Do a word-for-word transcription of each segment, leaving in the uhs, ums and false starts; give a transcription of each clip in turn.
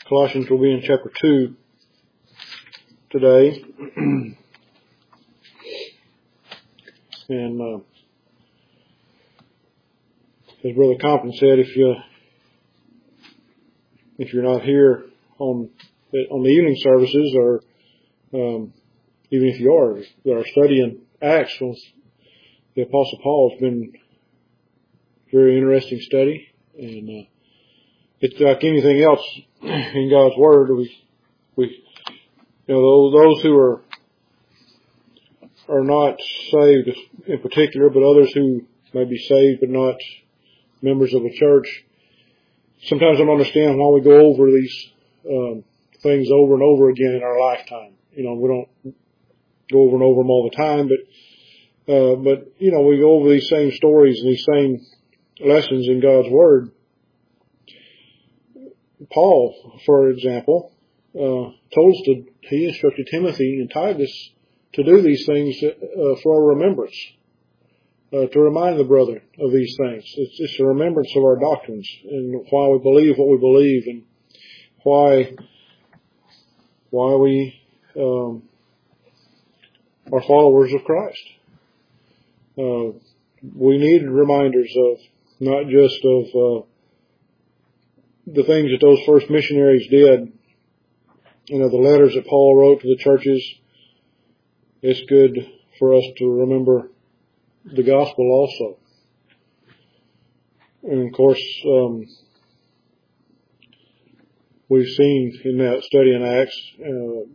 Colossians will be in chapter two today. And uh, as Brother Compton said, if you if you're not here on on the evening services, or um, even if you are, that are studying Acts, the Apostle Paul has been a very interesting study, and uh, it's like anything else in God's Word. We we you know those who are are not saved in particular, but others who may be saved but not members of a church, sometimes don't understand why we go over these um, things over and over again in our lifetime. You know, we don't go over and over them all the time, but uh, but you know, we go over these same stories and these same lessons in God's Word. Paul, for example, uh, told us to, he instructed Timothy and Titus to do these things uh, for our remembrance, uh, to remind the brother of these things. It's just a remembrance of our doctrines and why we believe what we believe, and why why we um, are followers of Christ. Uh, we need reminders of not just of uh, the things that those first missionaries did, you know, the letters that Paul wrote to the churches. It's good for us to remember the gospel also. And of course, um, we've seen in that study in Acts, uh,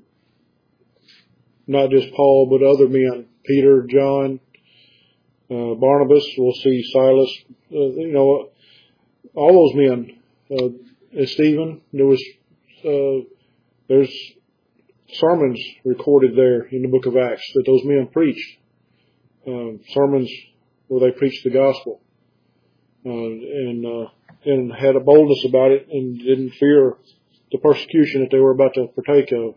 not just Paul, but other men, Peter, John, uh, Barnabas, we'll see Silas, uh, you know, all those men, uh, and Stephen. There was, uh, there's sermons recorded there in the book of Acts that those men preached. Um, sermons where they preached the gospel, uh, and uh, and had a boldness about it, and didn't fear the persecution that they were about to partake of.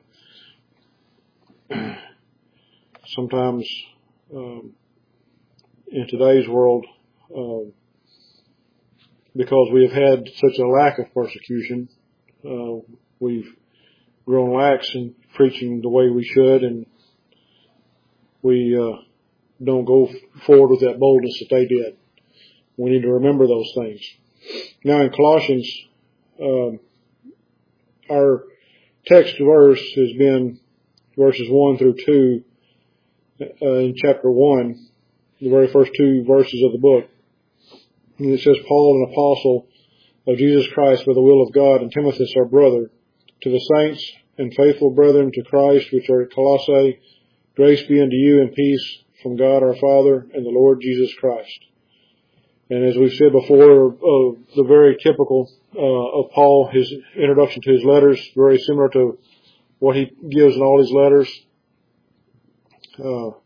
Sometimes um, in today's world, uh, because we have had such a lack of persecution, uh, we've grown lax in preaching the way we should, and we uh, don't go forward with that boldness that they did. We need to remember those things. Now in Colossians, um, our text verse has been verses one through two uh, in chapter one, the very first two verses of the book. And it says, Paul, an apostle of Jesus Christ by the will of God, and Timothy, our brother, to the saints and faithful brethren to Christ which are at Colossae, grace be unto you and peace from God our Father and the Lord Jesus Christ. And as we've said before, uh, the very typical uh, of Paul, his introduction to his letters, very similar to what he gives in all his letters. Uh,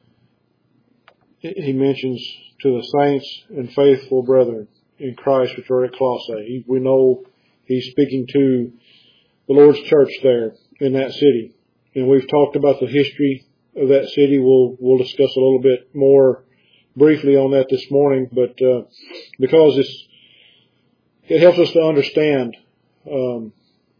he mentions to the saints and faithful brethren in Christ which are at Colossae. He, we know he's speaking to the Lord's church there in that city. And we've talked about the history of that city. We'll, we'll discuss a little bit more briefly on that this morning, but, uh, because it's, it helps us to understand, um,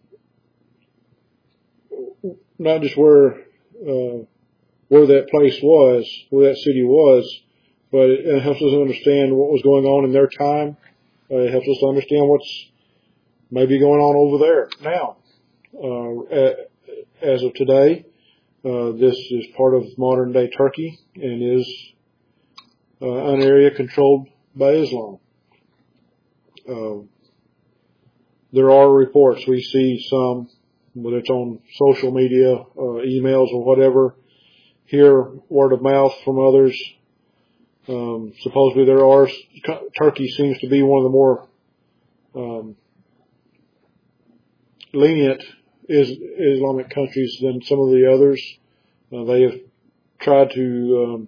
not just where, uh, where that place was, where that city was, but it, it helps us to understand what was going on in their time. Uh, it helps us to understand what's maybe going on over there now. Uh, as of today, uh, this is part of modern day Turkey and is uh, an area controlled by Islam. Uh, there are reports, we see some, whether it's on social media, uh, emails or whatever, hear word of mouth from others. Um, supposedly there are, Turkey seems to be one of the more um, lenient is Islamic countries than some of the others. Uh, they have tried to um,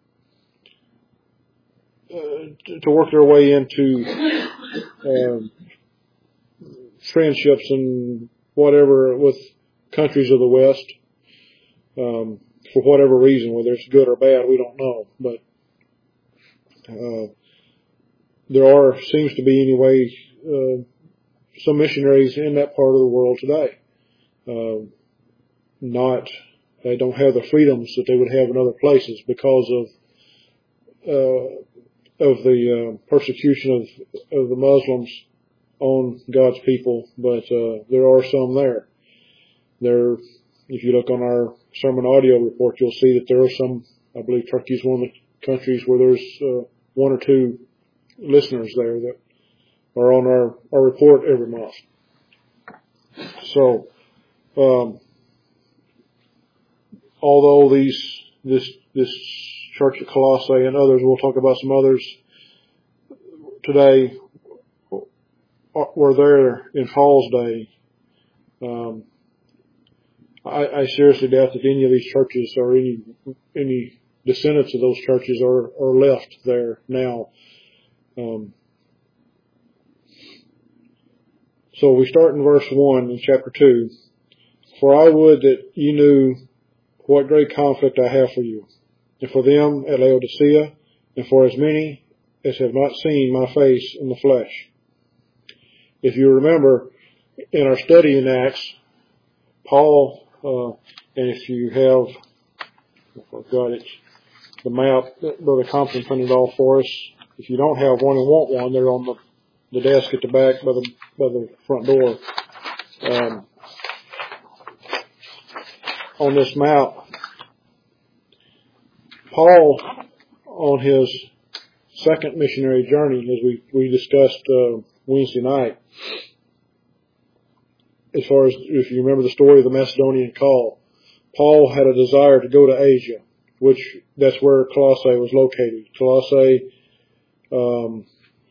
uh, to work their way into um, friendships and whatever with countries of the West, um, for whatever reason, whether it's good or bad, we don't know. But uh, there are seems to be anyway uh, some missionaries in that part of the world today. Uh, not, they don't have the freedoms that they would have in other places because of, uh, of the uh, persecution of, of the Muslims on God's people, but uh, there are some there. There, if you look on our sermon audio report, you'll see that there are some, I believe Turkey is one of the countries where there's uh, one or two listeners there that are on our, our report every month. So, um, although these, this, this church at Colossae and others, we'll talk about some others today, were there in Paul's day, um, I, I seriously doubt that any of these churches or any, any descendants of those churches are, are left there now. Um, so we start in verse one in chapter two. For I would that you knew what great conflict I have for you, and for them at Laodicea, and for as many as have not seen my face in the flesh. If you remember, in our study in Acts, Paul, uh, and if you have, I've got it, the map that Brother Compton printed off for us. If you don't have one and want one, they're on the, the desk at the back by the, by the front door. Um, on this map, Paul, on his second missionary journey, as we, we discussed, uh, Wednesday night, as far as, if you remember the story of the Macedonian call, Paul had a desire to go to Asia, which, that's where Colossae was located. Colossae, um,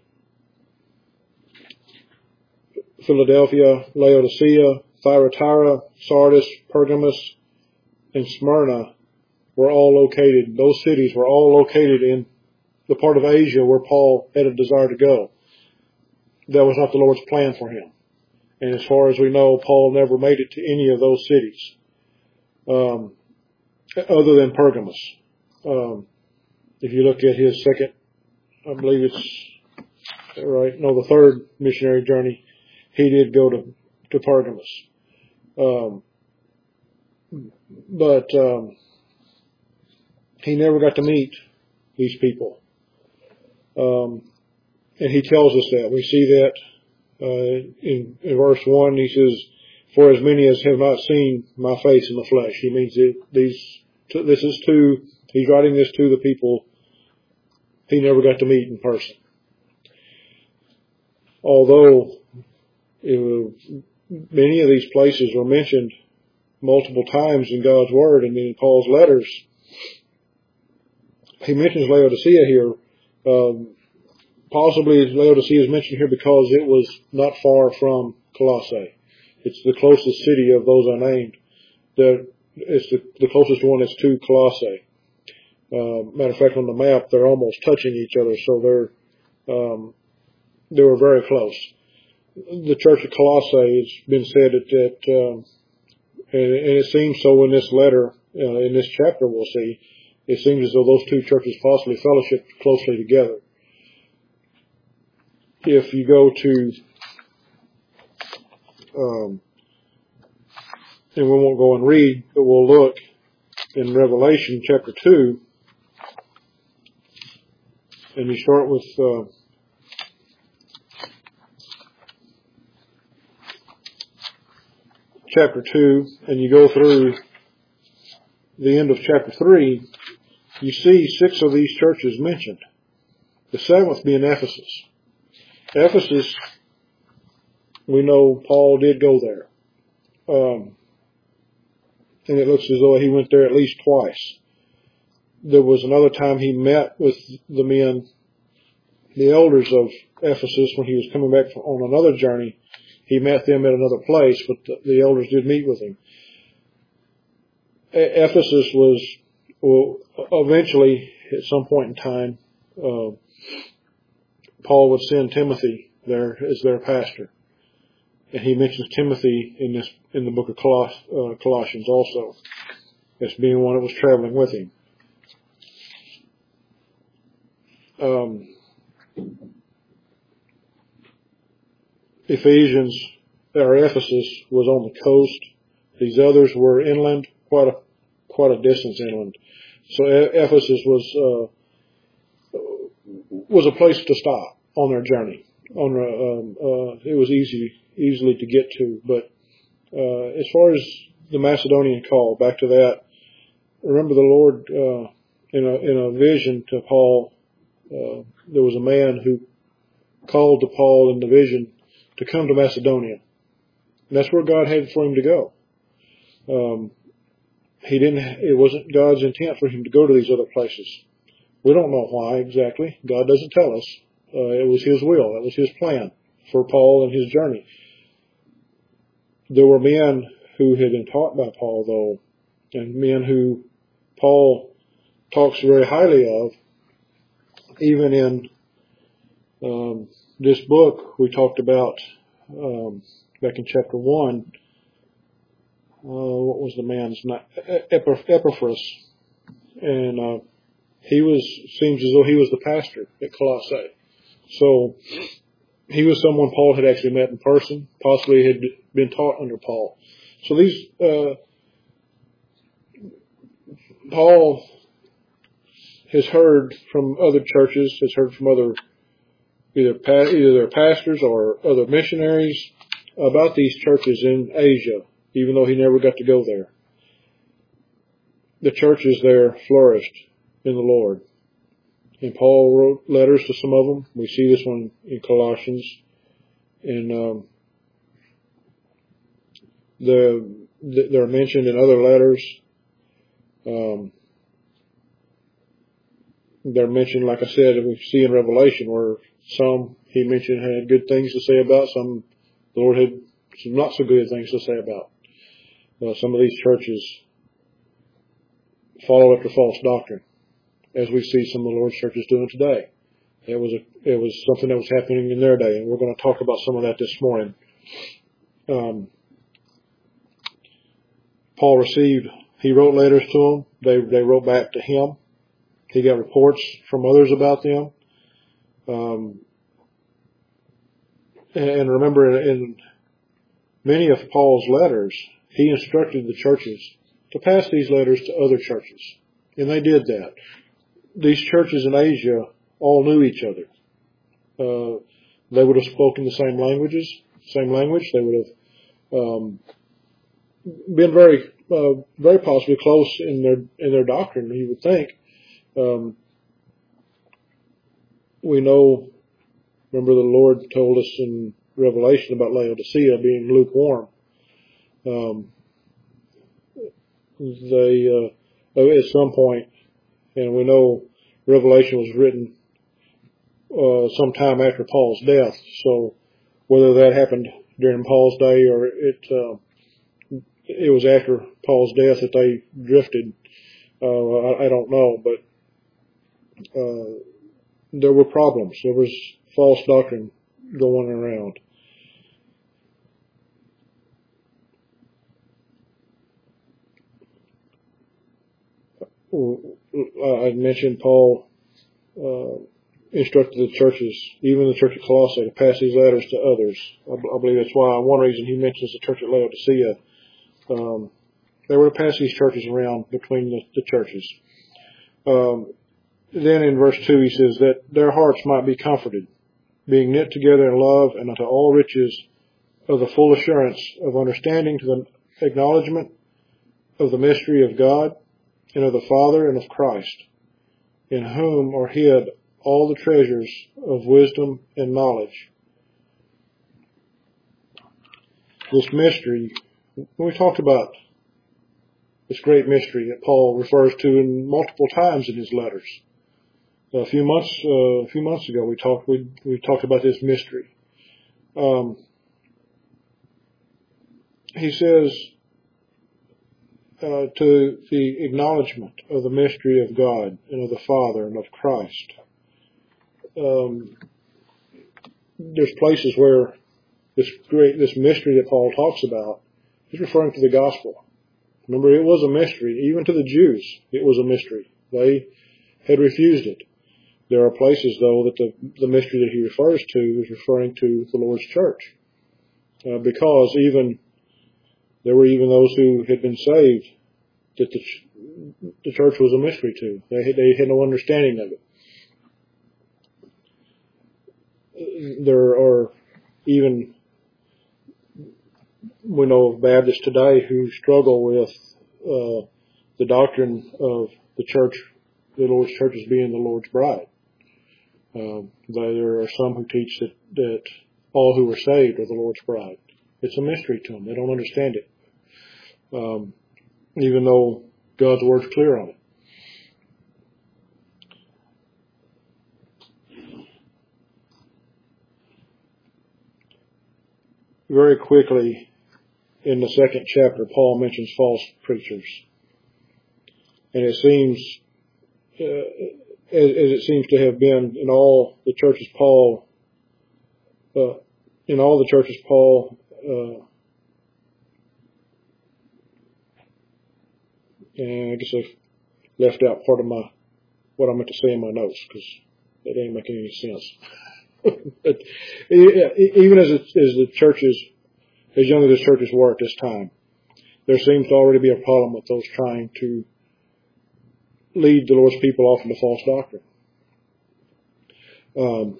Philadelphia, Laodicea, Thyatira, Sardis, Pergamos, and Smyrna were all located, those cities were all located in the part of Asia where Paul had a desire to go. That was not the Lord's plan for him. And as far as we know, Paul never made it to any of those cities, um, other than Pergamos. Um, if you look at his second, I believe it's, right, no, the third missionary journey, he did go to, to Pergamos. Um, but, um, he never got to meet these people. Um, and he tells us that. We see that, uh, in, in verse one, he says, for as many as have not seen my face in the flesh. He means that these, this is to, he's writing this to the people he never got to meet in person. Although, it, many of these places were mentioned multiple times in God's Word and in Paul's letters. He mentions Laodicea here. Um, possibly Laodicea is mentioned here because it was not far from Colossae. It's the closest city of those I named. The, it's the, the closest one is to Colossae. Uh, matter of fact, on the map, they're almost touching each other, so they're, um, they were very close. The church of Colossae, it's been said that, that um, and, and it seems so in this letter, uh, in this chapter we'll see, it seems as though those two churches possibly fellowshiped closely together. If you go to, um, and we won't go and read, but we'll look in Revelation chapter two, and you start with, uh, chapter two, and you go through the end of chapter three, you see six of these churches mentioned. The seventh being Ephesus. Ephesus, we know Paul did go there. Um, and it looks as though he went there at least twice. There was another time he met with the men, the elders of Ephesus, when he was coming back on another journey. He met them at another place, but the, the elders did meet with him. E- Ephesus was, well, eventually, at some point in time, uh, Paul would send Timothy there as their pastor. And he mentions Timothy in this, in the book of Coloss, uh, Colossians also, as being one that was traveling with him. Um, Ephesians, or Ephesus, was on the coast. These others were inland, quite a quite a distance inland. So Ephesus was uh, was a place to stop on their journey. On um, uh, it was easy easily to get to. But uh, as far as the Macedonian call, back to that, remember the Lord uh, in a in a vision to Paul. Uh, there was a man who called to Paul in the vision to come to Macedonia. And that's where God had for him to go. Um, he didn't, it wasn't God's intent for him to go to these other places. We don't know why exactly. God doesn't tell us. Uh, it was His will. It was His plan for Paul and his journey. There were men who had been taught by Paul, though, and men who Paul talks very highly of. Even in um, this book, we talked about um, back in chapter one. Uh, what was the man's name? Epaphras, and uh, he was seems as though he was the pastor at Colossae. So he was someone Paul had actually met in person, possibly had been taught under Paul. So these uh, Paul has heard from other churches, has heard from other either pa- either their pastors or other missionaries about these churches in Asia, even though he never got to go there. The churches there flourished in the Lord. And Paul wrote letters to some of them. We see this one in Colossians. And um, the, the, they're mentioned in other letters. Um, they're mentioned, like I said, we see in Revelation where some he mentioned had good things to say about, some the Lord had some not so good things to say about. Uh, some of these churches follow after false doctrine, as we see some of the Lord's churches doing today. It was a, it was something that was happening in their day, and we're going to talk about some of that this morning. Um, Paul received, he wrote letters to them. They they wrote back to him. He got reports from others about them. Um, and remember, in many of Paul's letters, he instructed the churches to pass these letters to other churches. And they did that. These churches in Asia all knew each other. Uh, they would have spoken the same languages, same language. They would have um, been very, uh, very possibly close in their in their doctrine. You would think. Um, we know. Remember, the Lord told us in Revelation about Laodicea being lukewarm. Um, they uh, at some point, and we know Revelation was written uh, sometime after Paul's death. So whether that happened during Paul's day or it uh, it was after Paul's death that they drifted, uh, I, I don't know. But uh, there were problems. There was false doctrine going around. I mentioned Paul uh, instructed the churches, even the church at Colossae, to pass these letters to others. I, I believe that's why one reason he mentions the church at Laodicea. Um, they were to pass these churches around between the, the churches. Um, then in verse two he says that their hearts might be comforted, being knit together in love and unto all riches of the full assurance of understanding to the acknowledgement of the mystery of God and of the Father and of Christ, in whom are hid all the treasures of wisdom and knowledge. This mystery, we talked about this great mystery that Paul refers to in multiple times in his letters. A few months, uh, a few months ago, we talked we we talked about this mystery. Um, he says uh, to the acknowledgement of the mystery of God and of the Father and of Christ. Um, there's places where this great this mystery that Paul talks about is referring to the gospel. Remember, it was a mystery even to the Jews. It was a mystery. They had refused it. There are places, though, that the, the mystery that he refers to is referring to the Lord's church. uh, because even there were even those who had been saved that the, ch- the church was a mystery to. They had, they had no understanding of it. There are even, we know of Baptists today who struggle with uh, the doctrine of the church, the Lord's church as being the Lord's bride. Um, there are some who teach that, that all who are saved are the Lord's bride. It's a mystery to them. They don't understand it. Um, even though God's word's clear on it. Very quickly, in the second chapter, Paul mentions false preachers. And it seems, uh, as, as it seems to have been in all the churches Paul, uh, in all the churches Paul, uh, and I guess I've left out part of my, what I meant to say in my notes, because that ain't making any sense. But even as, it, as the churches, as young as the churches were at this time, there seems to already be a problem with those trying to lead the Lord's people off into false doctrine. Um,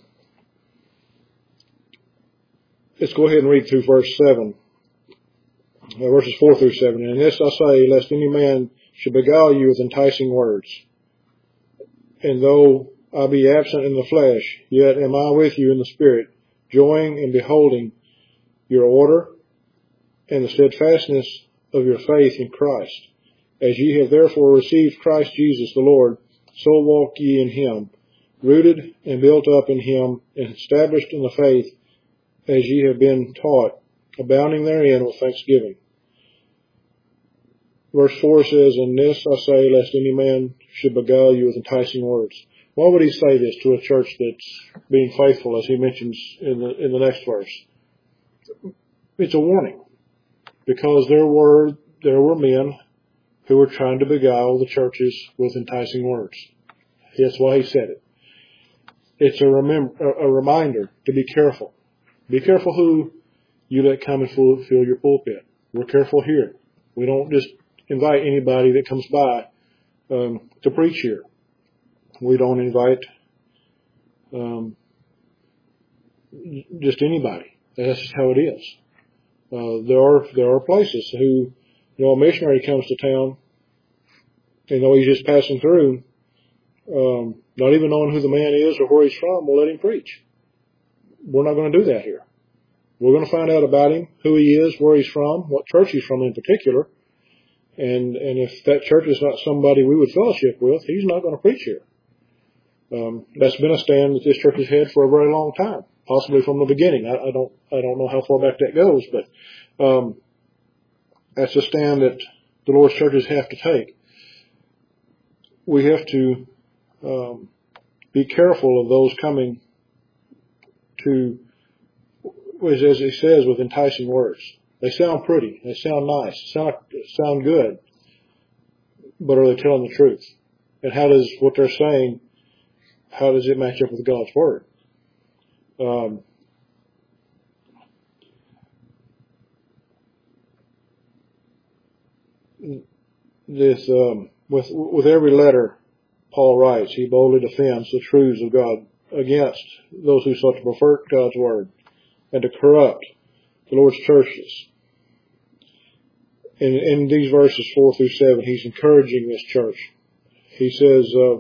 let's go ahead and read through verse seven, uh, verses four through seven. And this I say, lest any man should beguile you with enticing words. And though I be absent in the flesh, yet am I with you in the spirit, joying and beholding your order and the steadfastness of your faith in Christ. As ye have therefore received Christ Jesus the Lord, so walk ye in him, rooted and built up in him, and established in the faith as ye have been taught, abounding therein with thanksgiving. Verse four says, And this I say, lest any man should beguile you with enticing words. Why would he say this to a church that's being faithful, as he mentions in the in the next verse? It's a warning, because there were there were men who were trying to beguile the churches with enticing words. That's why he said it. It's a, remember, a reminder to be careful. Be careful who you let come and fill, fill your pulpit. We're careful here. We don't just invite anybody that comes by um, to preach here. We don't invite um, just anybody. That's just how it is. Uh, there are there are places who, you know, a missionary comes to town, and though he's just passing through, um, not even knowing who the man is or where he's from, we'll let him preach. We're not going to do that here. We're going to find out about him, who he is, where he's from, what church he's from in particular. And, and if that church is not somebody we would fellowship with, he's not going to preach here. Um, that's been a stand that this church has had for a very long time, possibly from the beginning. I, I don't, I don't know how far back that goes, but, um, that's a stand that the Lord's churches have to take. We have to, um, be careful of those coming to, as he says, with enticing words. They sound pretty. They sound nice. Sound, sound good. But are they telling the truth? And how does what they're saying, how does it match up with God's Word? Um, this, um, with, with every letter Paul writes, he boldly defends the truths of God against those who sought to pervert God's Word and to corrupt the Lord's churches. In, in these verses four through seven, he's encouraging this church. He says, uh,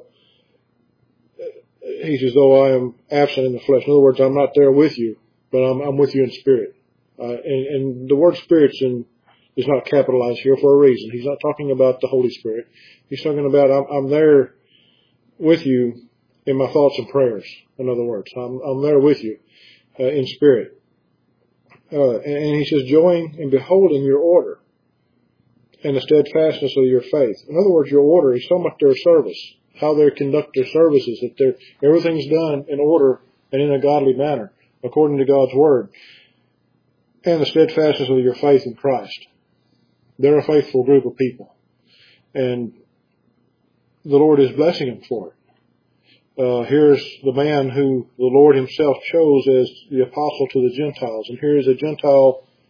he says, though I am absent in the flesh. In other words, I'm not there with you, but I'm, I'm with you in spirit. Uh, and, and the word spirit's in, is not capitalized here for a reason. He's not talking about the Holy Spirit. He's talking about I'm, I'm there with you in my thoughts and prayers. In other words, I'm, I'm there with you uh, in spirit. Uh, and, and he says, joying and beholding your order and the steadfastness of your faith. In other words, your order is so much their service, how they conduct their services, that they're, everything's done in order and in a godly manner, according to God's Word. And the steadfastness of your faith in Christ. They're a faithful group of people. And the Lord is blessing them for it. Uh, here's the man who the Lord himself chose as the apostle to the Gentiles. And here's a Gentile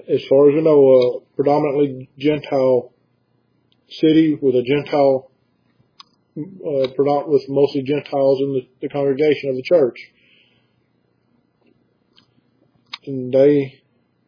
as far as we know, a predominantly Gentile city with a Gentile, uh, predom- with mostly Gentiles in the, the congregation of the church. And they,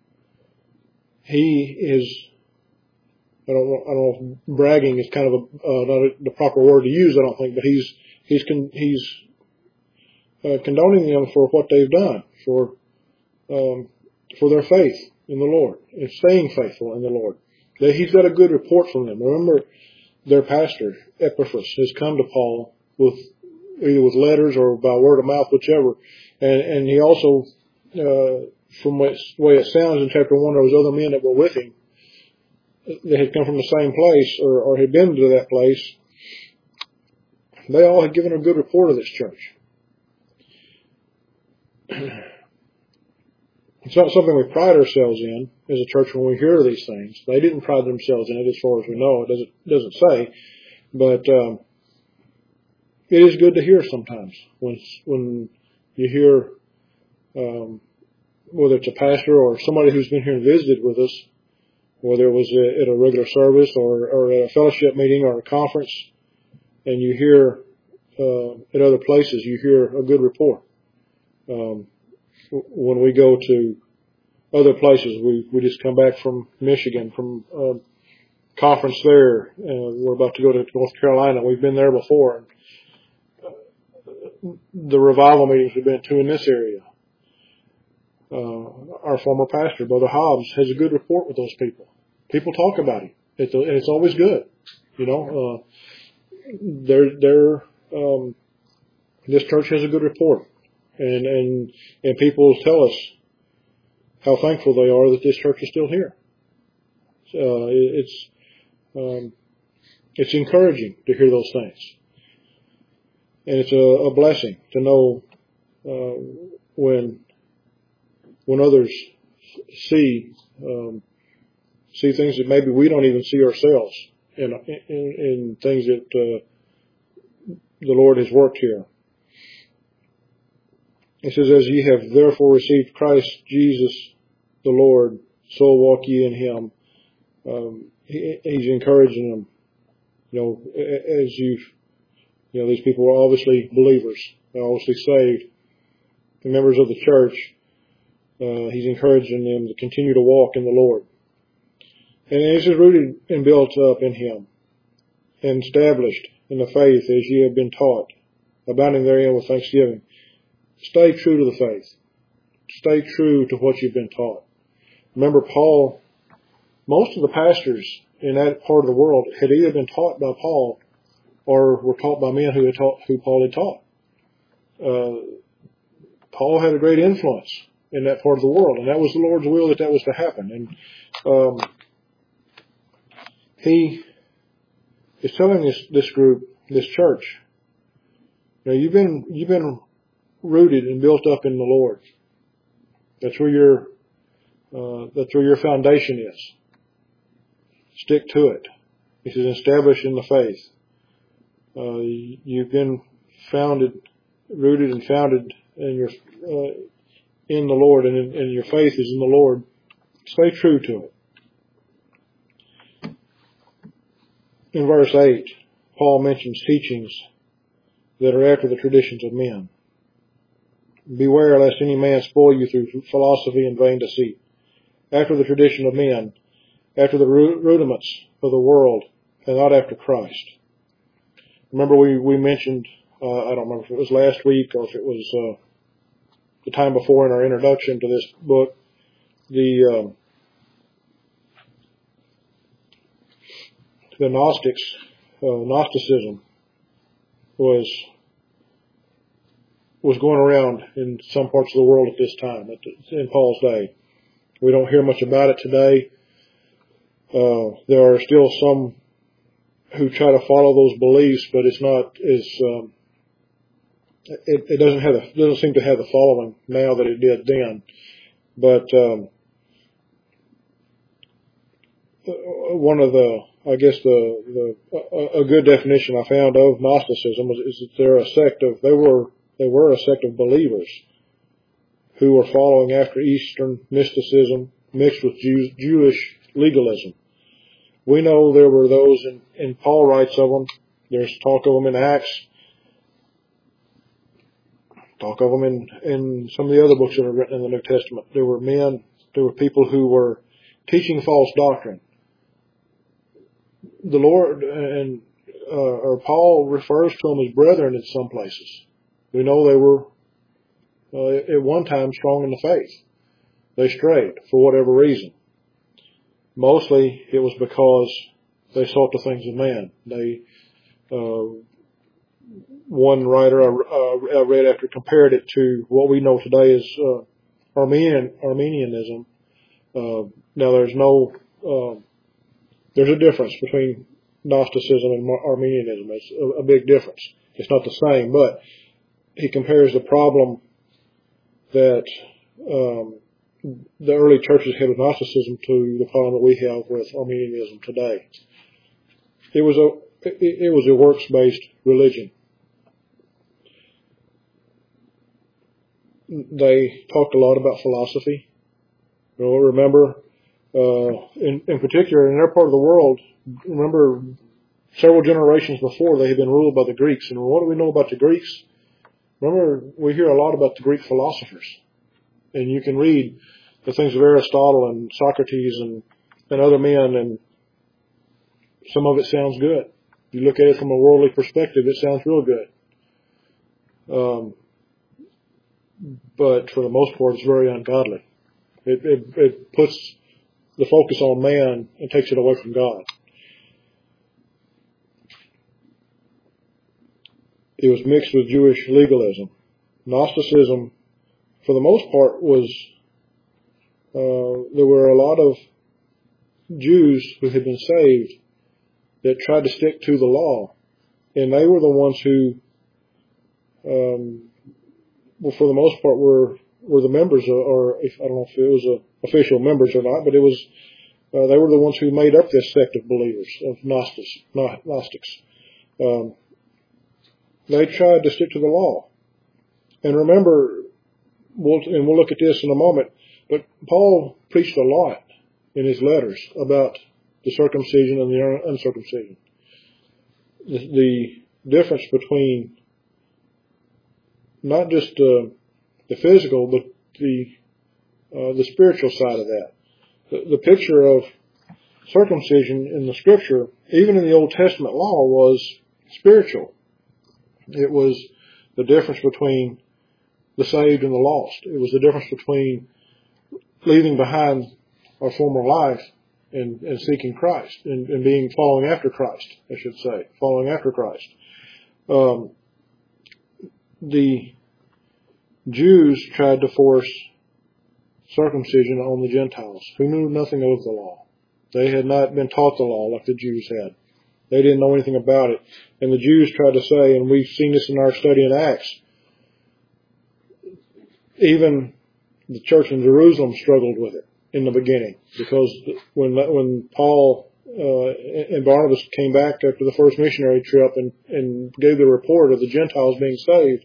he is, I don't know, I don't know if bragging is kind of a, uh, not a, the proper word to use, I don't think, but he's, he's, con, he's, uh, condoning them for what they've done, for, um, for their faith in the Lord and staying faithful in the Lord. That he's got a good report from them. Remember, their pastor, Epaphras, has come to Paul with, either with letters or by word of mouth, whichever. And, and he also, uh, from the way it sounds in chapter one, there was other men that were with him that had come from the same place or, or had been to that place. They all had given a good report of this church. It's not something we pride ourselves in as a church when we hear these things. They didn't pride themselves in it as far as we know. It doesn't, doesn't say. But um, it is good to hear sometimes when when you hear, um, whether it's a pastor or somebody who's been here and visited with us, whether it was at a regular service or, or at a fellowship meeting or a conference, and you hear uh, at other places, you hear a good report. Um, when we go to other places, we, we just come back from Michigan, from a conference there. Uh, we're about to go to North Carolina. We've been there before. The revival meetings we've been to in this area. Uh, our former pastor, Brother Hobbs, has a good report with those people. People talk about him. It's, a, it's always good. You know, uh, they're, they're, um, this church has a good report. And, and, and people tell us how thankful they are that this church is still here. Uh, it's, um, it's encouraging to hear those things. And it's a, a blessing to know, uh, when, when others see, um, see things that maybe we don't even see ourselves in, in, in things that, uh, the Lord has worked here. It says, as ye have therefore received Christ Jesus the Lord, so walk ye in him. Um, he, he's encouraging them. You know, as you've, you know, these people are obviously believers. They're obviously saved. The members of the church, uh, he's encouraging them to continue to walk in the Lord. And this is rooted and built up in him and established in the faith as ye have been taught, abounding therein with thanksgiving. Stay true to the faith. Stay true to what you've been taught. Remember, Paul, most of the pastors in that part of the world had either been taught by Paul or were taught by men who had taught, who Paul had taught. Uh, Paul had a great influence in that part of the world, and that was the Lord's will that that was to happen. And um, he is telling this this group, this church, you know, you've been you've been rooted and built up in the Lord. That's where your uh, that's where your foundation is. Stick to it. He says, establish in the faith. Uh, you've been founded, rooted and founded in your uh, in the Lord, and, in, and your faith is in the Lord. Stay true to it. In verse eight, Paul mentions teachings that are after the traditions of men. Beware lest any man spoil you through philosophy and vain deceit, after the tradition of men, after the rudiments of the world, and not after Christ. Remember, we we mentioned, uh, I don't remember if it was last week or if it was uh, the time before in our introduction to this book, the um, the Gnostics, uh, Gnosticism was was going around in some parts of the world at this time, at the, in Paul's day. We don't hear much about it today. Uh, there are still some who try to follow those beliefs, but it's not as, um, it, it doesn't have, a, doesn't seem to have the following now that it did then. But, um, one of the, I guess the, the, a, a good definition I found of Gnosticism was, is that they're a sect of, they were, they were a sect of believers who were following after Eastern mysticism mixed with Jew, Jewish legalism. We know there were those, and, and Paul writes of them. There's talk of them in Acts, talk of them in, in some of the other books that are written in the New Testament. There were men, there were people who were teaching false doctrine. The Lord and uh, or Paul refers to them as brethren in some places. We know they were uh, at one time strong in the faith. They strayed for whatever reason. Mostly it was because they sought the things of man. They, uh, one writer I, uh, I read after compared it to what we know today as uh, Armenian Armenianism. Uh, now there's no, uh, there's a difference between Gnosticism and Armenianism. It's a, a big difference. It's not the same, but he compares the problem that um, the early churches had with Gnosticism to the problem that we have with Armenianism today. It was a it, it was a works-based religion. They talked a lot about philosophy. You know, remember, uh, in, in particular, in their part of the world, remember several generations before they had been ruled by the Greeks. And what do we know about the Greeks? Remember, we hear a lot about the Greek philosophers. And you can read the things of Aristotle and Socrates and, and other men, and some of it sounds good. You look at it from a worldly perspective, it sounds real good. Um, but for the most part, it's very ungodly. It, it, it puts the focus on man and takes it away from God. It was mixed with Jewish legalism. Gnosticism, for the most part, was uh, there were a lot of Jews who had been saved that tried to stick to the law, and they were the ones who, um, well, for the most part, were were the members, of, or if, I don't know if it was a, official members or not, but it was uh, they were the ones who made up this sect of believers, of Gnostics. Gnostics. Um, they tried to stick to the law, and remember, we'll, and we'll look at this in a moment, but Paul preached a lot in his letters about the circumcision and the uncircumcision. The, the difference between not just uh, the physical, but the uh, the spiritual side of that. The, the picture of circumcision in the Scripture, even in the Old Testament law, was spiritual. It was the difference between the saved and the lost. It was the difference between leaving behind our former life and, and seeking Christ and, and being following after Christ, I should say, following after Christ. Um, the Jews tried to force circumcision on the Gentiles who knew nothing of the law. They had not been taught the law like the Jews had. They didn't know anything about it. And the Jews tried to say, and we've seen this in our study in Acts, even the church in Jerusalem struggled with it in the beginning, because when when Paul uh, and Barnabas came back after the first missionary trip and, and gave the report of the Gentiles being saved,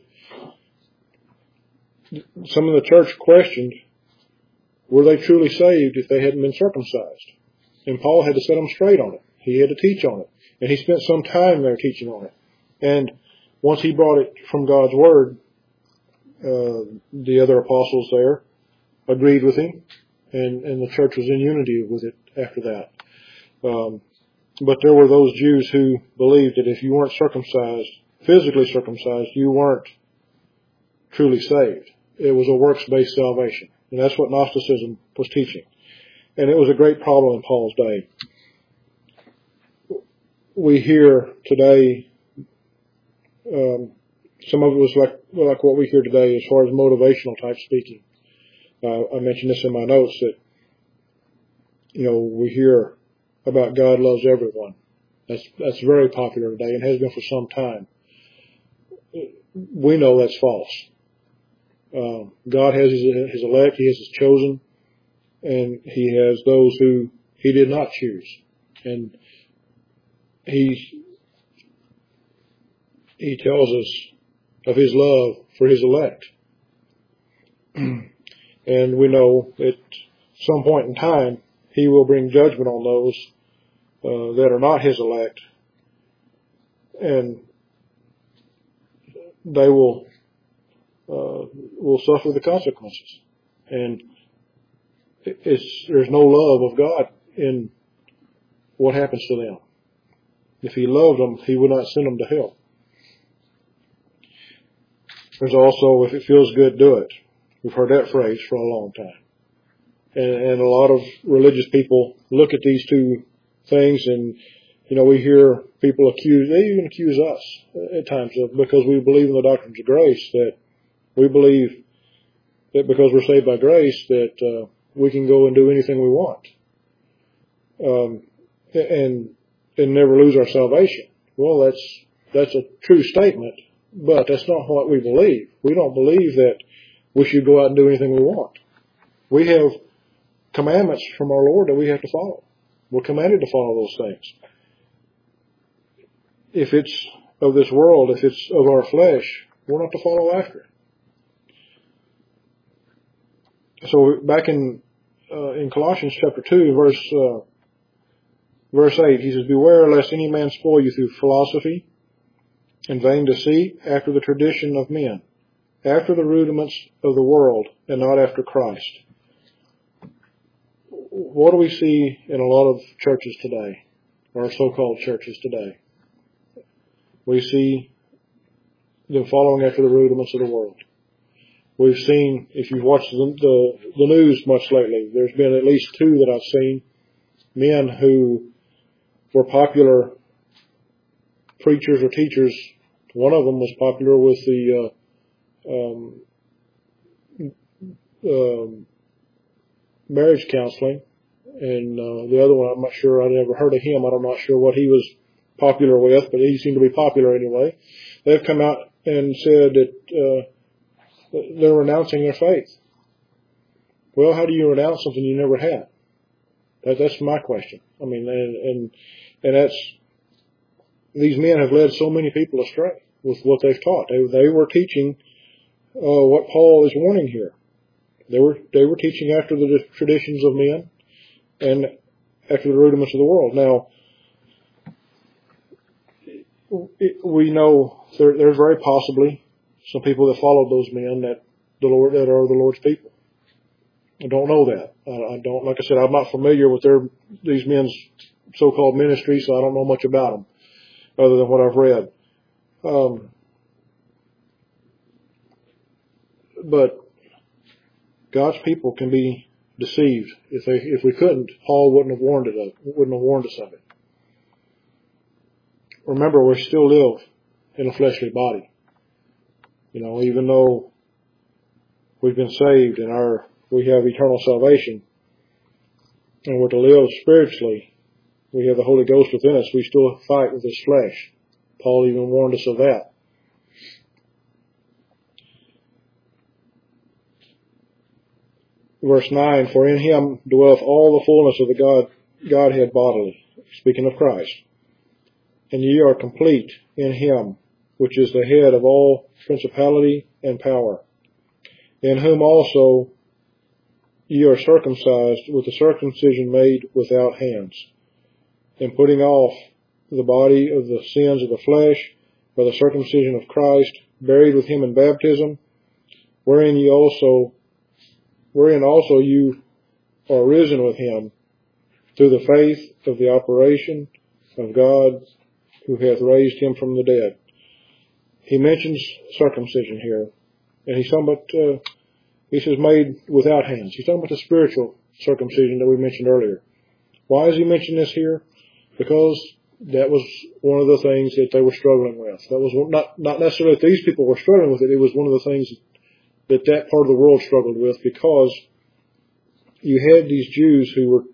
some of the church questioned, were they truly saved if they hadn't been circumcised? And Paul had to set them straight on it. He had to teach on it. And he spent some time there teaching on it. And once he brought it from God's Word, uh, the other apostles there agreed with him. And, and the church was in unity with it after that. Um, but there were those Jews who believed that if you weren't circumcised, physically circumcised, you weren't truly saved. It was a works-based salvation. And that's what Gnosticism was teaching. And it was a great problem in Paul's day. We hear today, um, some of it was like, like what we hear today as far as motivational type speaking. Uh, I mentioned this in my notes that, you know, we hear about God loves everyone. That's, that's very popular today and has been for some time. We know that's false. Uh, God has his, his elect, he has his chosen, and he has those who he did not choose. And he, he tells us of his love for his elect. And we know that some point in time, he will bring judgment on those uh, that are not his elect, and they will uh, will suffer the consequences. And it's, there's no love of God in what happens to them. If he loved them, he would not send them to hell. There's also, if it feels good, do it. We've heard that phrase for a long time. And, and a lot of religious people look at these two things, and, you know, we hear people accuse, they even accuse us at times of, because we believe in the doctrines of grace, that we believe that because we're saved by grace, that uh, we can go and do anything we want. Um, and, and never lose our salvation. Well, that's, that's a true statement, but that's not what we believe. We don't believe that we should go out and do anything we want. We have commandments from our Lord that we have to follow. We're commanded to follow those things. If it's of this world, if it's of our flesh, we're not to follow after it. So back in uh, in Colossians chapter two, verse uh, verse eight, he says, "Beware lest any man spoil you through philosophy and vain deceit, after the tradition of men, after the rudiments of the world, and not after Christ." What do we see in a lot of churches today, or so-called churches today? We see them following after the rudiments of the world. We've seen, if you've watched the, the, the news much lately, there's been at least two that I've seen, men who were popular preachers or teachers. One of them was popular with the uh, um, um, marriage counseling, and uh, the other one, I'm not sure, I never heard of him. I'm not sure what he was popular with, but he seemed to be popular anyway. They've come out and said that uh, they're renouncing their faith. Well, how do you renounce something you never had? That, that's my question. I mean, and, and and that's, these men have led so many people astray with what they've taught. They they were teaching uh, what Paul is warning here. They were they were teaching after the traditions of men and after the rudiments of the world. Now, we know there, there's very possibly some people that followed those men that the Lord that are the Lord's people. I don't know that. I, I don't, like I said, I'm not familiar with their these men's so-called ministry, so I don't know much about them other than what I've read. Um, but God's people can be deceived. If they, if we couldn't, Paul wouldn't have warned it. Wouldn't have warned us of it. Remember, we still live in a fleshly body. You know, even though we've been saved and our we have eternal salvation, and we're to live spiritually, we have the Holy Ghost within us, we still fight with this flesh. Paul even warned us of that. Verse nine, "For in him dwelleth all the fullness of the God, Godhead bodily," speaking of Christ. "And ye are complete in him, which is the head of all principality and power, in whom also ye are circumcised with the circumcision made without hands, in putting off the body of the sins of the flesh by the circumcision of Christ, buried with him in baptism, wherein ye also, wherein also you are risen with him through the faith of the operation of God, who hath raised him from the dead." He mentions circumcision here, and he's talking about, uh, he says made without hands. He's talking about the spiritual circumcision that we mentioned earlier. Why does he mention this here? Because that was one of the things that they were struggling with. That was not, not necessarily that these people were struggling with it. It was one of the things that that part of the world struggled with, because you had these Jews who were,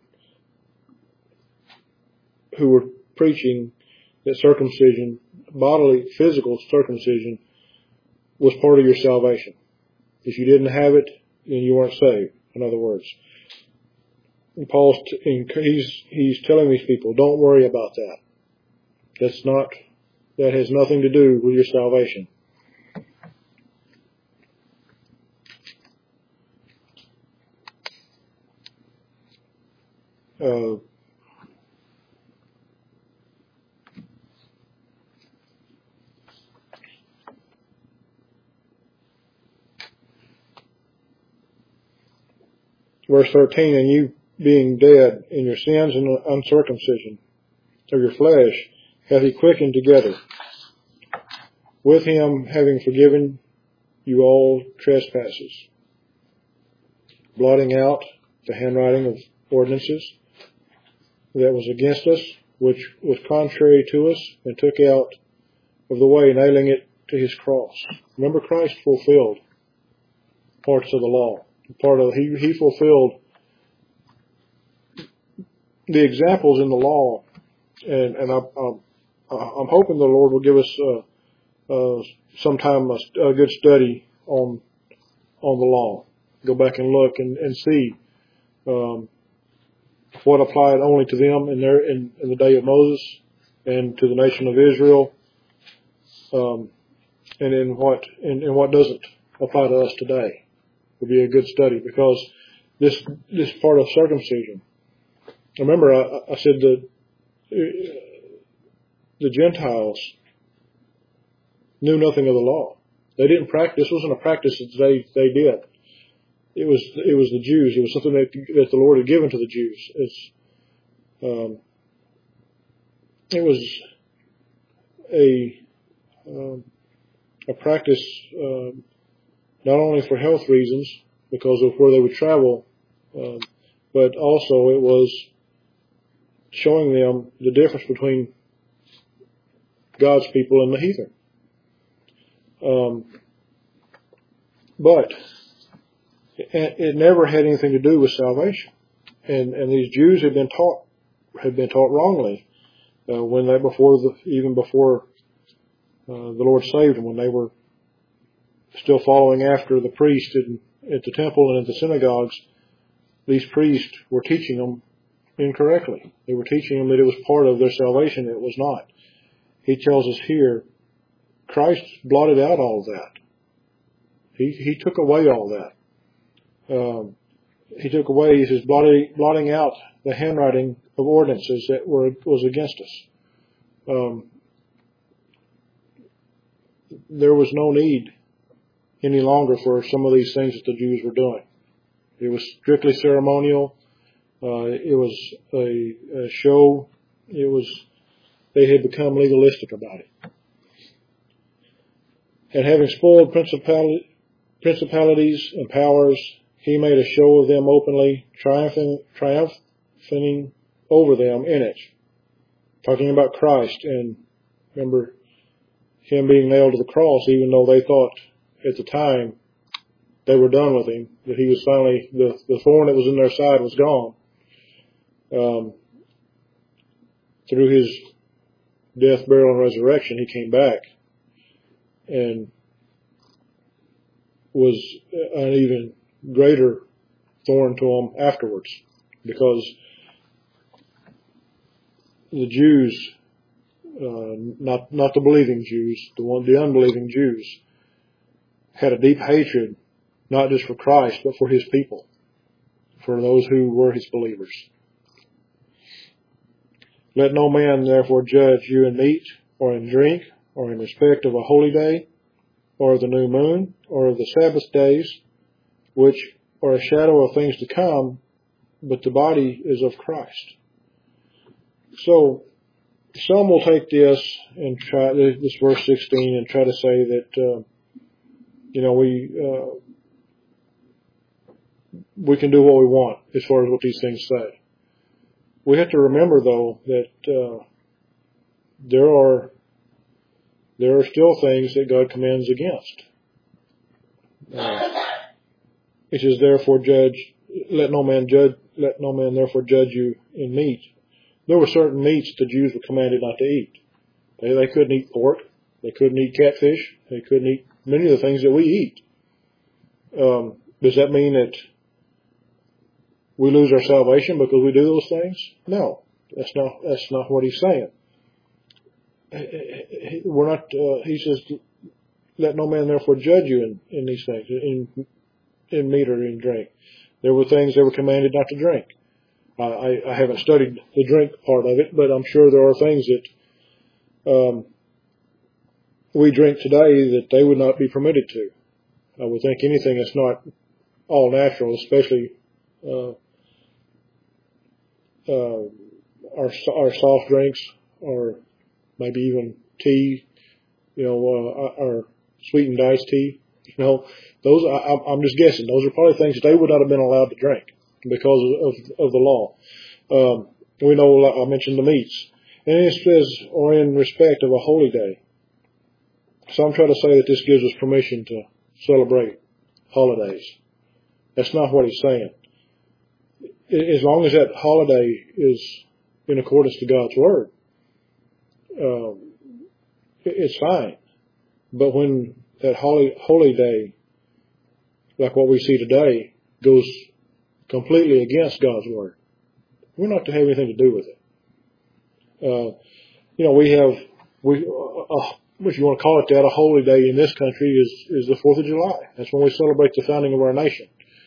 who were preaching that circumcision, bodily, physical circumcision, was part of your salvation. If you didn't have it, then you weren't saved, in other words. And Paul's, t- he's, he's telling these people, don't worry about that. That's not, that has nothing to do with your salvation. uh, verse thirteen, and you being dead in your sins and uncircumcision of your flesh, hath he quickened together, with him having forgiven you all trespasses, blotting out the handwriting of ordinances that was against us, which was contrary to us, and took out of the way, nailing it to his cross. Remember, Christ fulfilled parts of the law. Part of he he fulfilled the examples in the law, and and I, I'm I'm hoping the Lord will give us uh, uh, sometime a, a good study on on the law. Go back and look and and see um, what applied only to them in their in, in the day of Moses and to the nation of Israel, um, and in what and, and what doesn't apply to us today. Would be a good study, because this this part of circumcision. Remember, I, I said that the Gentiles knew nothing of the law. They didn't practice. This wasn't a practice that they they did. It was it was the Jews. It was something that that the Lord had given to the Jews. It's um, it was a um, a practice. Um, Not only for health reasons, because of where they would travel, um, but also it was showing them the difference between God's people and the heathen. Um, but it, it never had anything to do with salvation, and and these Jews had been taught had been taught wrongly uh, when they before the even before uh, the Lord saved them, when they were still following after the priest in, at the temple and at the synagogues. These priests were teaching them incorrectly. They were teaching them that it was part of their salvation. It was not. He tells us here, Christ blotted out all that. He he took away all that. Um, he took away, he says, blotting, blotting out the handwriting of ordinances that were was against us. Um, there was no need any longer for some of these things that the Jews were doing. It was strictly ceremonial. Uh, it was a, a show. It was, they had become legalistic about it. And having spoiled principali- principalities and powers, he made a show of them openly, triumphing, triumphing over them in it. Talking about Christ, and remember him being nailed to the cross, even though they thought at the time they were done with him, that he was finally, the, the thorn that was in their side was gone. Um, through his death, burial, and resurrection, he came back and was an even greater thorn to them afterwards, because the Jews, uh, not not the believing Jews, the one the unbelieving Jews, had a deep hatred, not just for Christ, but for his people, for those who were his believers. Let no man therefore judge you in meat, or in drink, or in respect of a holy day, or of the new moon, or of the Sabbath days, which are a shadow of things to come, but the body is of Christ. So, some will take this and try, this verse sixteen, and try to say that, uh, you know, we, uh, we can do what we want as far as what these things say. We have to remember, though, that, uh, there are, there are still things that God commands against. Uh, it says, therefore judge, let no man judge, let no man therefore judge you in meat. There were certain meats the Jews were commanded not to eat. They, they couldn't eat pork. They couldn't eat catfish. They couldn't eat many of the things that we eat. Um, does that mean that we lose our salvation because we do those things? No, that's not, that's not what he's saying. We're not, uh, he says, let no man therefore judge you in, in these things, in, in meat or in drink. There were things they were commanded not to drink. I, I haven't studied the drink part of it, but I'm sure there are things that um, we drink today that they would not be permitted to. I would think anything that's not all natural, especially uh, uh, our our soft drinks, or maybe even tea, you know, uh, our sweetened iced tea. You know, those I, I'm just guessing. Those are probably things that they would not have been allowed to drink because of of the law. Um, we know I mentioned the meats, and it says, or in respect of a holy day. So I'm trying to say that this gives us permission to celebrate holidays. That's not what he's saying. As long as that holiday is in accordance to God's word, um, it's fine. But when that holy holy day, like what we see today, goes completely against God's word, we're not to have anything to do with it. Uh, you know, we have we. Uh, if you want to call it that, a holy day in this country is, is the fourth of July. That's when we celebrate the founding of our nation.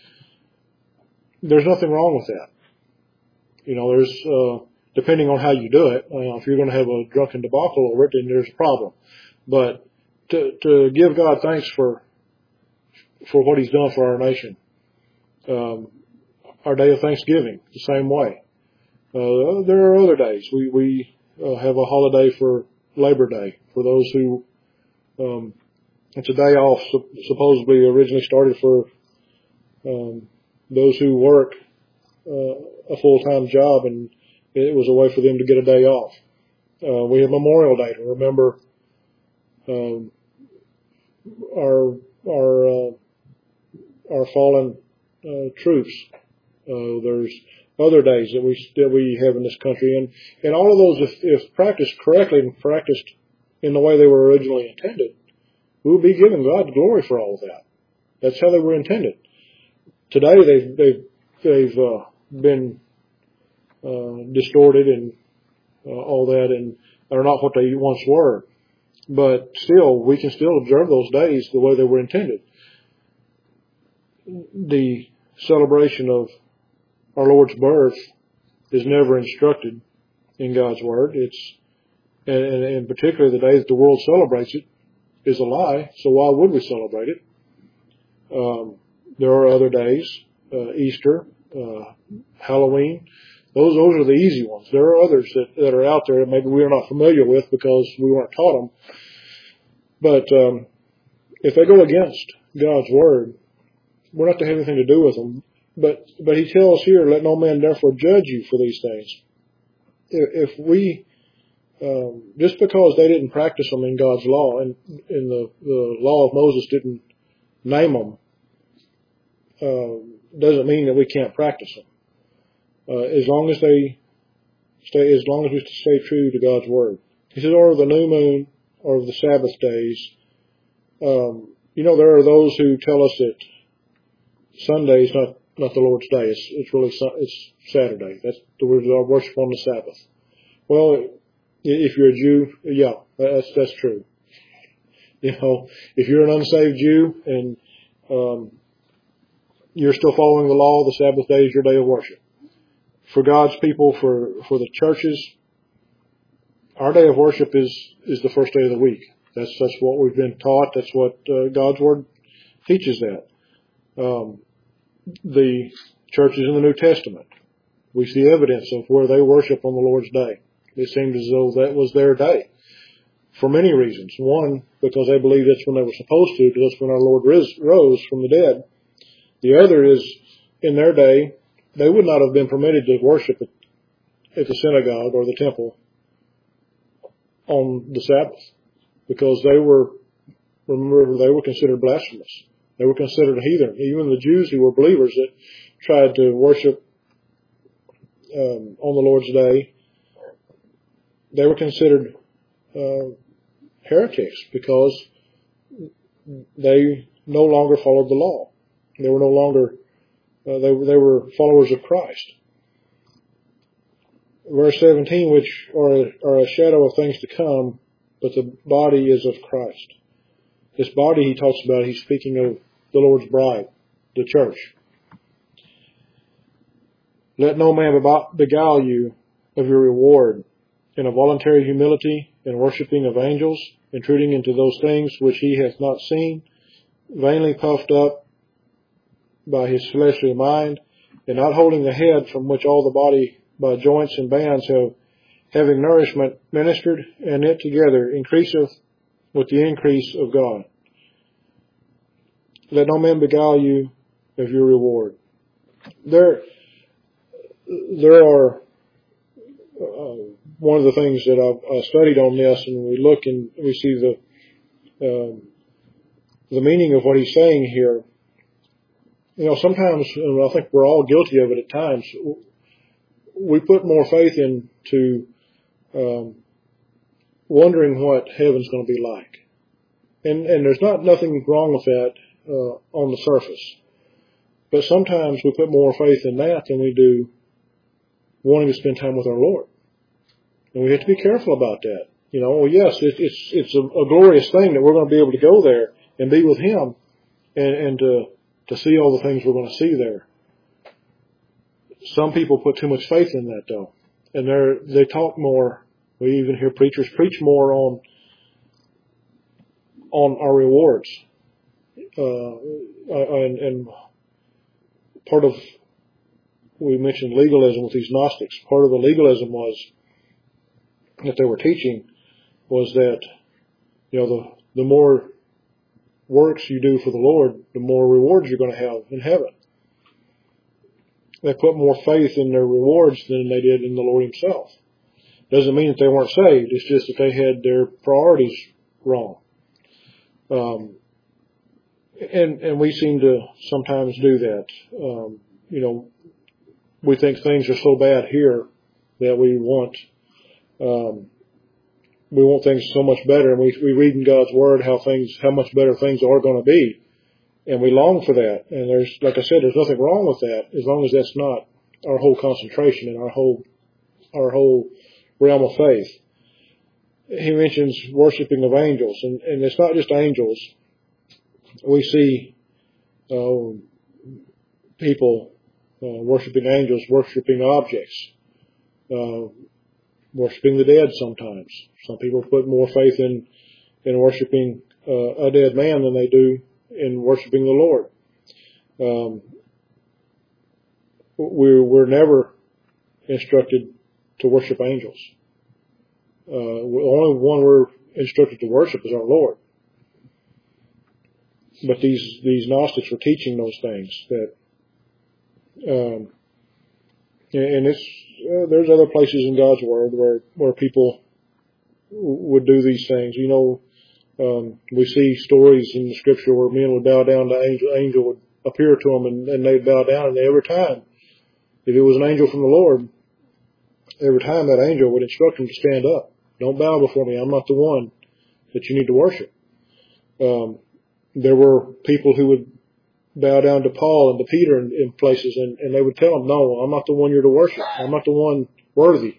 There's nothing wrong with that. You know, there's, uh, depending on how you do it, uh, if you're going to have a drunken debacle over it, then there's a problem. But to, to give God thanks for, for what he's done for our nation, um, our day of Thanksgiving, the same way. Uh, there are other days. We, we, uh, have a holiday for Labor Day, for those who, um, it's a day off, supposedly originally started for, um, those who work, uh, a full-time job, and it was a way for them to get a day off. Uh, we have Memorial Day to remember, um, our, our, uh, our fallen, uh, troops. Uh, there's other days that we that we have in this country, and and all of those, if, if practiced correctly and practiced in the way they were originally intended, we will be giving God glory for all of that. That's how they were intended. Today they've they've they've uh, been uh, distorted and uh, all that, and are not what they once were. But still, we can still observe those days the way they were intended. The celebration of our Lord's birth is never instructed in God's word. It's, and, and particularly the day that the world celebrates it is a lie. So why would we celebrate it? Um, there are other days, uh, Easter, uh, Halloween. Those, those are the easy ones. There are others that, that are out there that maybe we are not familiar with because we weren't taught them. But, um, if they go against God's word, we're not to have anything to do with them. But, but he tells here, let no man therefore judge you for these things. If, if we, um, just because they didn't practice them in God's law, and in the, the law of Moses didn't name them, uh, doesn't mean that we can't practice them. Uh, as long as they stay, as long as we stay true to God's word. He says, or the new moon, or the Sabbath days. Um, you know, there are those who tell us that Sunday is not Not the Lord's Day. It's, it's really, it's Saturday. That's the word of worship on the Sabbath. Well, if you're a Jew, yeah, that's, that's true. You know, if you're an unsaved Jew and, um, you're still following the law, the Sabbath day is your day of worship. For God's people, for, for the churches, our day of worship is, is the first day of the week. That's, that's what we've been taught. That's what, uh, God's word teaches that. Um, the churches in the New Testament, we see evidence of where they worship on the Lord's day. It seemed as though that was their day for many reasons. One, because they believed that's when they were supposed to, because that's when our Lord rose from the dead. The other is, in their day, they would not have been permitted to worship at, at the synagogue or the temple on the Sabbath, because they were, remember, they were considered blasphemous. They were considered heathen. Even the Jews who were believers that tried to worship um, on the Lord's day, they were considered uh, heretics because they no longer followed the law. They were no longer, uh, they, they were followers of Christ. Verse seventeen, which are, are a shadow of things to come, but the body is of Christ. This body he talks about, he's speaking of the Lord's bride, the church. Let no man beguile you of your reward in a voluntary humility, in worshipping of angels, intruding into those things which he hath not seen, vainly puffed up by his fleshly mind, and not holding the head, from which all the body by joints and bands have, having nourishment ministered, and knit together, increaseth with the increase of God. Let no man beguile you of your reward. There, there are, uh, one of the things that I've, I studied on this, and we look and we see the, um, the meaning of what he's saying here. You know, sometimes, and I think we're all guilty of it at times, we put more faith into um, wondering what heaven's going to be like. And, and there's not nothing wrong with that uh, on the surface. But sometimes we put more faith in that than we do wanting to spend time with our Lord. And we have to be careful about that. You know, well, yes, it, it's it's a, a glorious thing that we're going to be able to go there and be with Him and, and to to see all the things we're going to see there. Some people put too much faith in that, though, and they they talk more. We even hear preachers preach more on on our rewards, uh, and, and part of, we mentioned legalism with these Gnostics. Part of the legalism was that they were teaching was that, you know, the the more works you do for the Lord, the more rewards you're going to have in heaven. They put more faith in their rewards than they did in the Lord Himself. Doesn't mean that they weren't saved. It's just that they had their priorities wrong. Um, and and we seem to sometimes do that. Um, you know, we think things are so bad here that we want um, we want things so much better, and we we read in God's Word how things how much better things are going to be, and we long for that. And there's, like I said, there's nothing wrong with that as long as that's not our whole concentration and our whole our whole realm of faith. He mentions worshiping of angels, and, and it's not just angels. We see uh, people uh, worshiping angels, worshiping objects, uh, worshiping the dead sometimes. Some people put more faith in, in worshiping uh, a dead man than they do in worshiping the Lord. Um, we're, we're never instructed to worship angels. Uh, the only one we're instructed to worship is our Lord. But these, these Gnostics were teaching those things that, um, and it's, uh, there's other places in God's Word where, where people would do these things. You know, um, we see stories in the Scripture where men would bow down to angel, angel would appear to them and, and they'd bow down, and every time, if it was an angel from the Lord, every time that angel would instruct them to stand up. Don't bow before me. I'm not the one that you need to worship. Um, there were people who would bow down to Paul and to Peter in, in places, and, and they would tell them, no, I'm not the one you're to worship. I'm not the one worthy.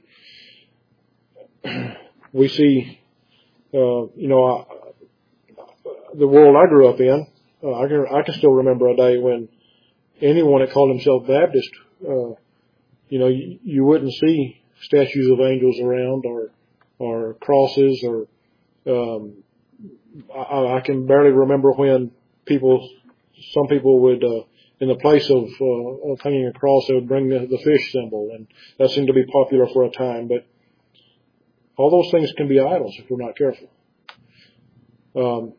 We see, uh, you know, I, the world I grew up in, uh, I, can, I can still remember a day when anyone that called himself Baptist, uh, you know, you, you wouldn't see statues of angels around, or or crosses, or um, I, I can barely remember when people, some people would, uh, in the place of, uh, of hanging a cross, they would bring the, the fish symbol, and that seemed to be popular for a time. But all those things can be idols if we're not careful. Um,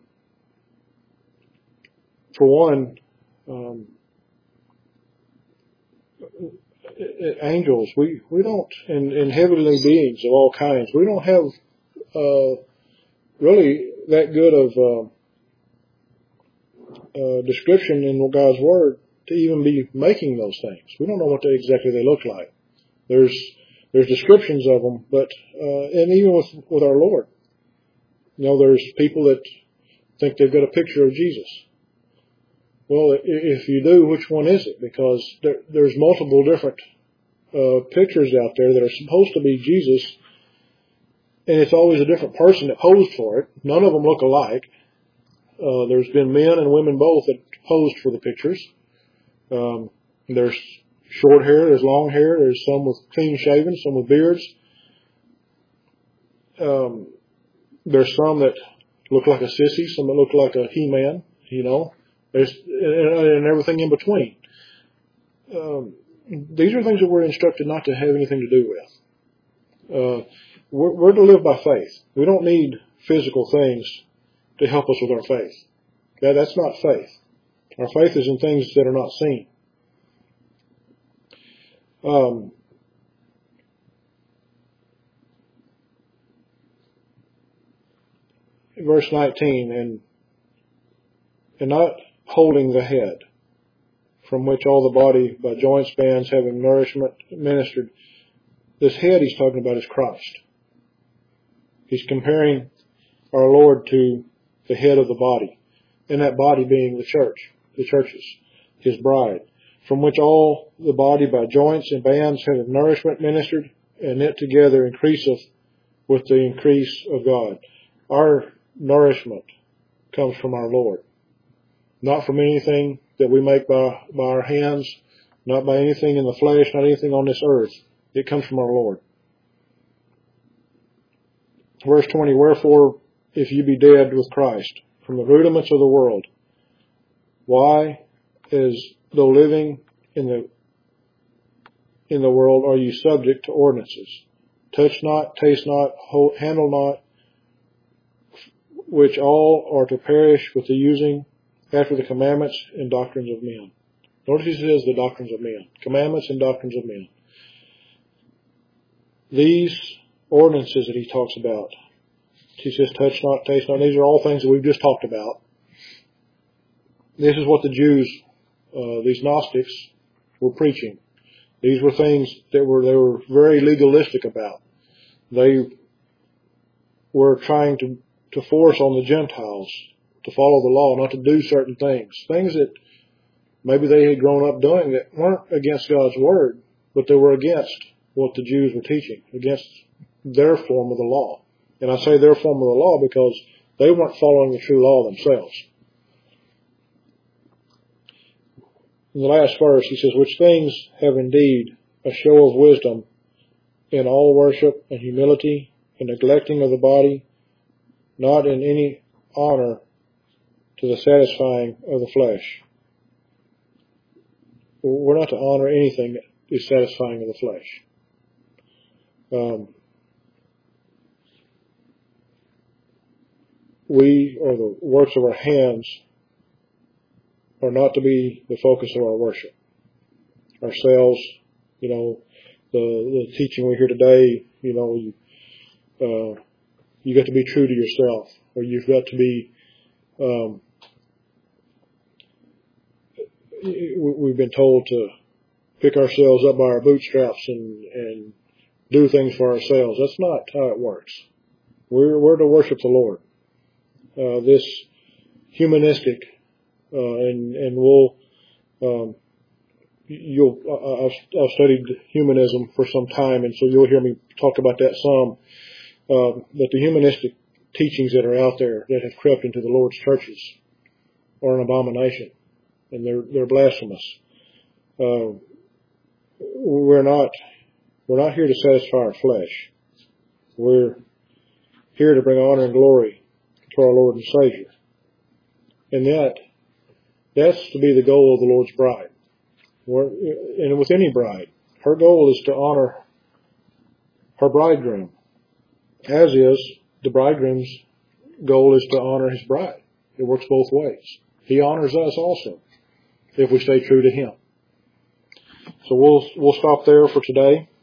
for one, um, angels, we, we don't, and, and heavenly beings of all kinds, we don't have uh, really that good of uh, uh, description in God's Word to even be making those things. We don't know what they, exactly they look like. There's there's descriptions of them, but uh, and even with with our Lord, you know, there's people that think they've got a picture of Jesus. Well, if you do, which one is it? Because there, there's multiple different uh, pictures out there that are supposed to be Jesus, and it's always a different person that posed for it. None of them look alike. Uh, there's been men and women both that posed for the pictures. Um, there's short hair, there's long hair, there's some with clean shaven, some with beards. Um, there's some that look like a sissy, some that look like a He-Man, you know. There's and, and everything in between. Um, these are things that we're instructed not to have anything to do with. Uh, we're, we're to live by faith. We don't need physical things to help us with our faith. That, that's not faith. Our faith is in things that are not seen. Um, verse nineteen, and and not holding the head, from which all the body by joints, bands, having nourishment ministered. This head he's talking about is Christ. He's comparing our Lord to the head of the body, and that body being the church, the churches, his bride, from which all the body by joints and bands having nourishment ministered, and knit together increaseth with the increase of God. Our nourishment comes from our Lord, not from anything that we make by, by our hands, not by anything in the flesh, not anything on this earth. It comes from our Lord. Verse twenty, wherefore, if you be dead with Christ from the rudiments of the world, why, as though living in the in the world, are you subject to ordinances? Touch not, taste not, hold, handle not, which all are to perish with the using after the commandments and doctrines of men. Notice he says the doctrines of men. Commandments and doctrines of men. These ordinances that he talks about, he says touch not, taste not, these are all things that we've just talked about. This is what the Jews, uh, these Gnostics, were preaching. These were things that were they were very legalistic about. They were trying to, to force on the Gentiles to follow the law, not to do certain things. Things that maybe they had grown up doing that weren't against God's word, but they were against what the Jews were teaching, against their form of the law. And I say their form of the law because they weren't following the true law themselves. In the last verse, he says, which things have indeed a show of wisdom in all worship and humility and neglecting of the body, not in any honor to the satisfying of the flesh. We're not to honor anything that is satisfying of the flesh. Um, we, or the works of our hands, are not to be the focus of our worship. Ourselves, you know, the, the teaching we hear today, you know, you, uh, you got to be true to yourself, or you've got to be, um, we've been told to pick ourselves up by our bootstraps and, and do things for ourselves. That's not how it works. We're, we're to worship the Lord. Uh, this humanistic, uh, and, and we'll, um, you'll, I've, I've studied humanism for some time, and so you'll hear me talk about that some. Uh, but the humanistic teachings that are out there that have crept into the Lord's churches are an abomination, and they're, they're blasphemous. Uh, we're not, we're not here to satisfy our flesh. We're here to bring honor and glory to our Lord and Savior. And that, that's to be the goal of the Lord's bride. We're, and with any bride, her goal is to honor her bridegroom, as is the bridegroom's goal is to honor his bride. It works both ways. He honors us also if we stay true to him. So we'll we'll stop there for today.